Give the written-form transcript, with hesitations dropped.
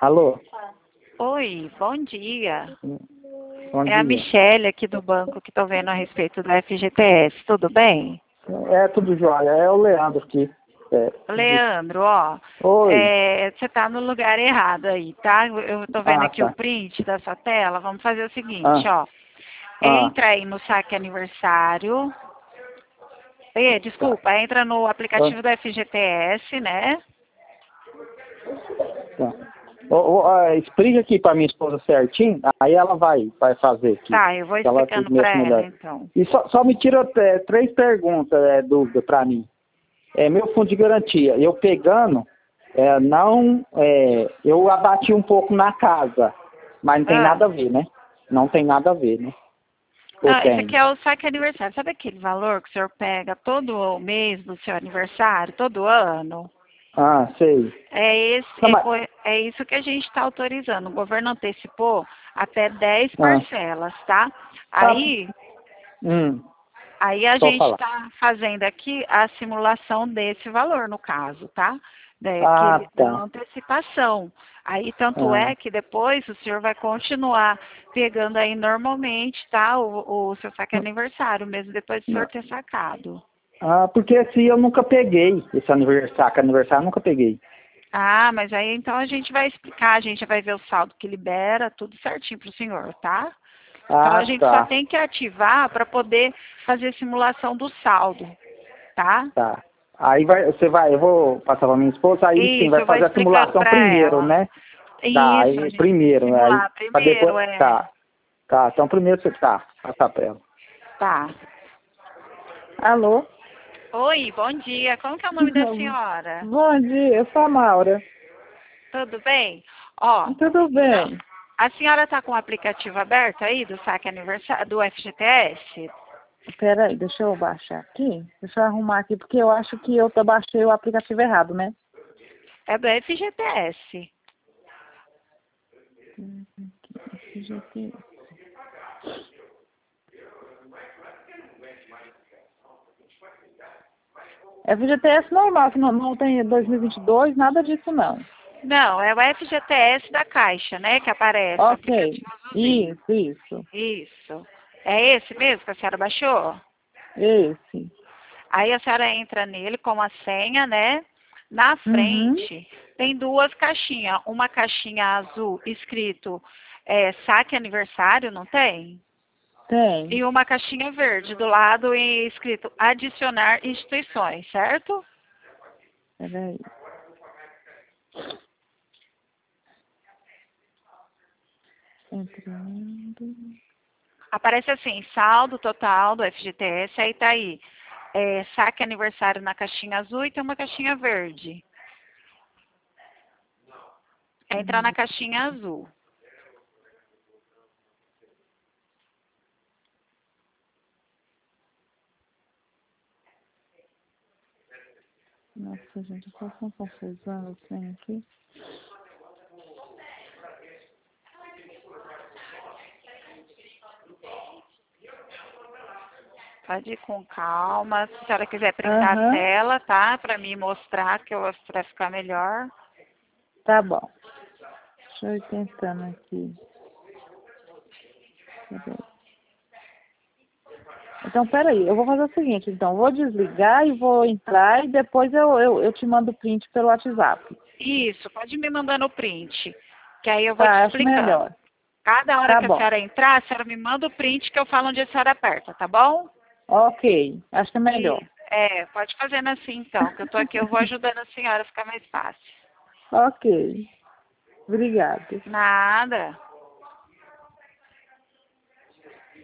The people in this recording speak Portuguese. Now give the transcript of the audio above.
Alô? Oi, bom dia. Bom É a dia. Michele aqui do banco que estou vendo a respeito do FGTS, tudo bem? É tudo jóia, é o Leandro aqui. Leandro, ó, Oi. você tá no lugar errado aí, tá? Eu tô vendo Ah, aqui o tá. print da sua tela. Vamos fazer o seguinte, Ah, ó. ah, Entra aí no saque aniversário. tá. Desculpa, entra no Ah, aplicativo do FGTS, né? tá. Explica aqui para minha esposa certinho, aí ela vai fazer aqui. Tá, eu vou Ela que explicando para mexe ela melhor. então. E só me tira três perguntas, dúvida para mim. Meu fundo de garantia, eu pegando, eu abati um pouco na casa, mas não tem Ah. nada a ver, né? Não tem nada a ver, né? Ou Não, esse aqui tem? é o saque aniversário. Sabe aquele valor que o senhor pega todo mês do seu aniversário, todo ano? Ah, sei. É, Não, mas, é isso que a gente está autorizando. O governo antecipou até 10 ah, parcelas, tá? tá, Aí, hum, aí a pode gente falar. está fazendo aqui a simulação desse valor, no caso, tá? Ah, Da tá. antecipação. Aí, tanto Ah, é que depois o senhor vai continuar pegando aí normalmente, tá? O seu saque aniversário, mesmo depois do senhor ter sacado. porque esse eu nunca peguei, esse aniversário eu nunca peguei. Ah, mas aí então a gente vai explicar, a gente vai ver o saldo que libera, tudo certinho para o senhor, tá? Então Ah, a gente só tá, tem que ativar para poder fazer a simulação do saldo, tá? tá. Aí eu vou passar pra minha esposa, aí sim, Isso, vai eu vou fazer a explicando simulação para primeiro, ela. né? Tá, Isso, a aí gente tem que primeiro, aí, simular pra depois, primeiro, tá, então primeiro você tá, passar pra ela. tá. Alô? Oi, bom dia. Como que é o nome da senhora? Bom dia, eu sou a Maura. Tudo bem? Ó, Tudo então, bem? a senhora está com o aplicativo aberto aí do saque aniversário do FGTS? Peraí, deixa eu baixar aqui. Deixa eu arrumar aqui, porque eu acho que eu baixei o aplicativo errado, né? É do FGTS. É FGTS normal, que não tem 2022, nada disso não. Não, é o FGTS da Caixa, né, que aparece, o Ok, aplicativo azulzinho. isso, Isso. É esse mesmo que a senhora baixou? esse. Aí a senhora entra nele com a senha, né? Na Uhum, frente tem duas caixinhas. Uma caixinha azul escrito saque aniversário, não tem? tem. E uma caixinha verde do lado e escrito adicionar instituições, certo? Peraí. Entrando. Aparece assim, saldo total do FGTS, aí tá aí, saque aniversário na caixinha azul e tem uma caixinha verde. Entra na caixinha azul. Nossa, gente, eu tô com confusão assim aqui. Pode ir com calma. Se a senhora quiser printar a Aham, tela, tá? Pra me mostrar pra ficar melhor. tá bom. Deixa eu ir tentando aqui. Peraí. Então, peraí, eu vou fazer o seguinte, então, vou desligar e vou entrar e depois eu te mando o print pelo WhatsApp. Isso, pode me mandando o print, que aí eu vou te Tá, acho explicando. melhor. Cada hora Tá que a bom. senhora entrar, a senhora me manda o print que eu falo onde a senhora aperta, tá bom? Ok, acho que é melhor. E, pode fazendo assim então, que eu tô aqui, eu vou ajudando a senhora a ficar mais fácil. Ok, obrigada. Nada.